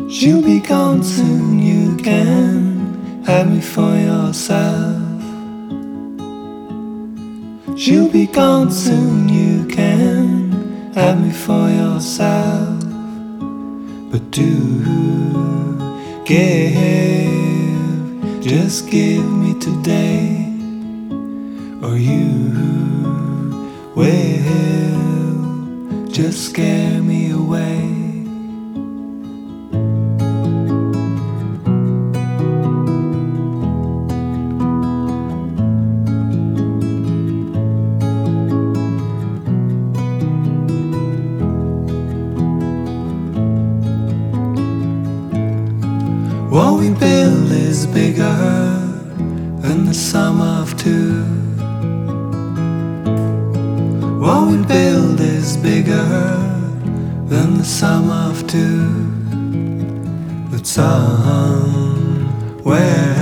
She'll be gone soon, you can have me for yourself. She'll be gone soon, you can have me for yourself. But do give, just give me today, or you will just scare me away. What we build is bigger than the sum of two. What we build is bigger than the sum of two. But somewhere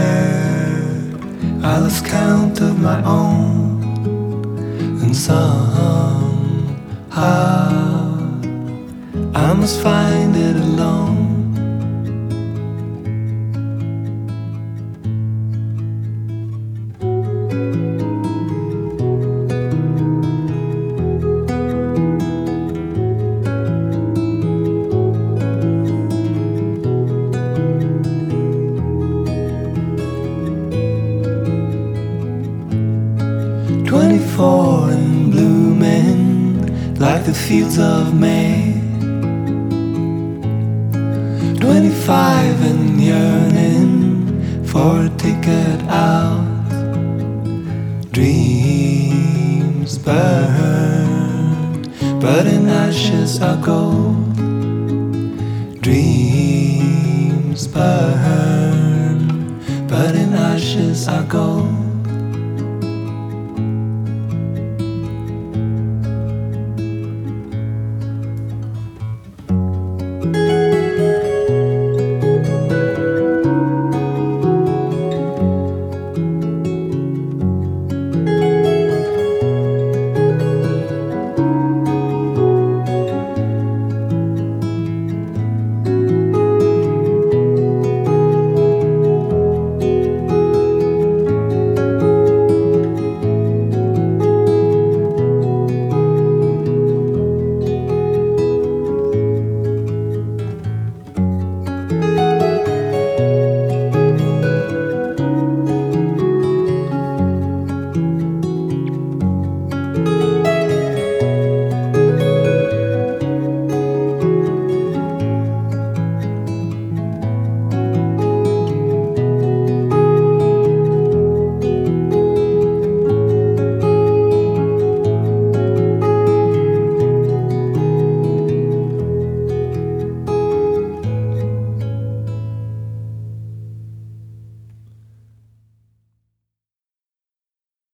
I lost count of my own, and somehow I must find it alone. 24 and blooming like the fields of May. 25 and yearning for a ticket out. Dreams burn, but in ashes are gold. Dreams burn, but in ashes are gold.